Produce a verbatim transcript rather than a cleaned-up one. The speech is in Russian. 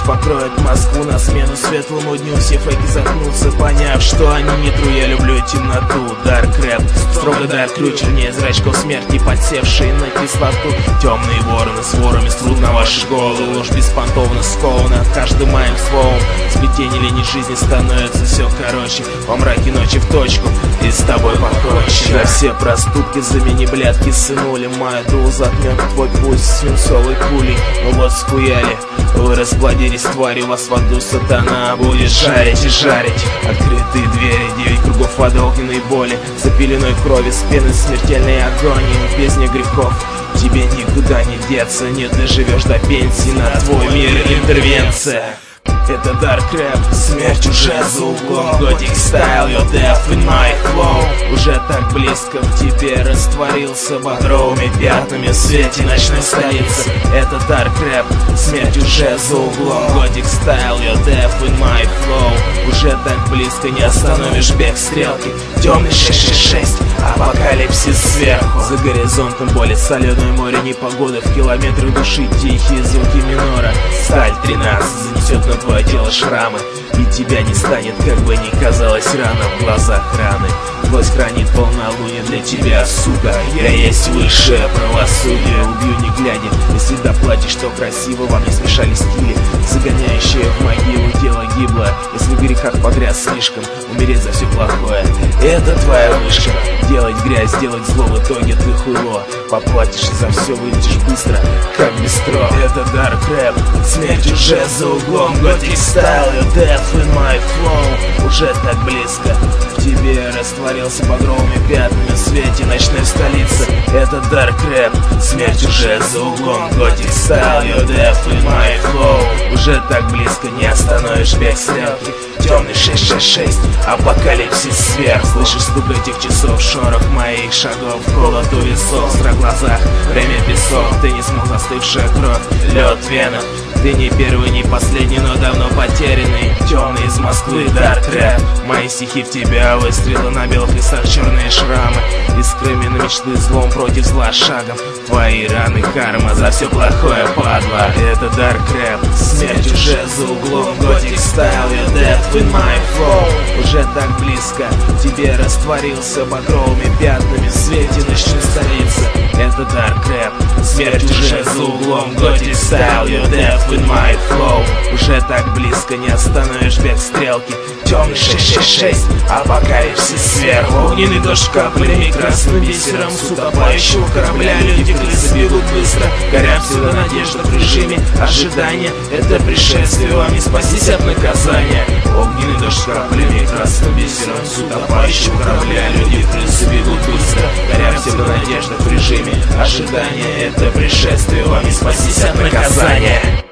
покроет Москву. На смену светлому дню все фейки заткнутся, поняв, что они не тру. Я люблю темноту, дарк рэп, строго дарк ключ, чернее зрачков смерти, подсевшие на кислоту. Темные вороны с ворами струт на ваши головы, ложь беспонтовно скована каждым моим словом. Сплетение линий жизни становится все короче, во мраке ночи в точку, и с тобой покончено. За все проступки замени блядки, сынули, моя дул затмет твой путь свинцовой пулей. Ну вот схуяли, вы расплодились, твари, вас в аду сатана будет жарить и жарить. Открытые двери, девять кругов от огненной боли, за пеленой крови, с пеной смертельной агонии. В бездне грехов тебе никуда не деться, не доживешь до пенсии, на твой мир интервенция. Это дарк рэп, смерть уже за углом. Gothic style, your death in my flow. Уже так близко к тебе растворился багровыми пятнами в свете ночной столицы. Это дарк рэп, смерть уже за углом. Gothic style, your death in my flow. Уже так близко, не остановишь бег стрелки. Темный шесть шесть шесть, апокалипсис сверху. За горизонтом боли, соленое море непогоды, в километрах души тихие звуки минора. Сталь тринадцать занесет на твое тело шрамы, и тебя не станет, как бы ни казалось рано. В глазах раны Гость хранит полнолуние для тебя, сука. Я есть высшее правосудие. Убью не глядя, если доплатишь, что красиво. Во мне смешали стили, загоняющие в могилу тело гибло. Если в грехах погряз слишком, умереть за все плохое — это твоя вышка. Делать грязь, делать зло, в итоге ты хуйло. Поплатишь за все, вылетишь быстро, как бистро. Это дарк рэп, смерть уже за углом. Gothic style, your death in my flow. Уже так близко к тебе растворился багровыми пятнами в свете ночной столицы. Это дарк рэп, смерть уже за углом. Gothic style, your death in my flow. Уже так близко, не остановишь бег стрелки. Темный шесть шесть шесть, апокалипсис сверху. Слышишь стук этих часов, шорох моих шагов, холод у весов, страх в глазах, время песок. Ты не смог, застывшая кровь, лед в венах. Ты не первый, не последний, но давно потерянный. Темный из Москвы, дарк рэп. Мои стихи в тебя, выстрелы на белых лесах, черные шрамы. Искрами на мечты, злом против зла шагом. Твои раны, карма за все плохое, падла. Это дарк рэп, смерть уже за углом. Gothic style, your death in my flow. Уже так близко к тебе растворился багровыми пятнами в свете ночной столицы. Это дарк рэп, смерть уже за углом. Gothic style, your death in my flow. Уже так близко, не остановишь бег стрелки. Темный шесть шесть шесть, апокалипсис сверху. Огненный дождь каплями, красным бисером с утопающего корабля. Люди крысы бегут быстро, горят всегда надежда в режиме ожидания. Это пришествие, вам не спастись от наказания. Огненный дождь каплями, красным бисером с утопающего корабля. Люди крысы бегут быстро, горят всегда надежда в режиме ожидания. Это пришествие, вам не спастись от наказания.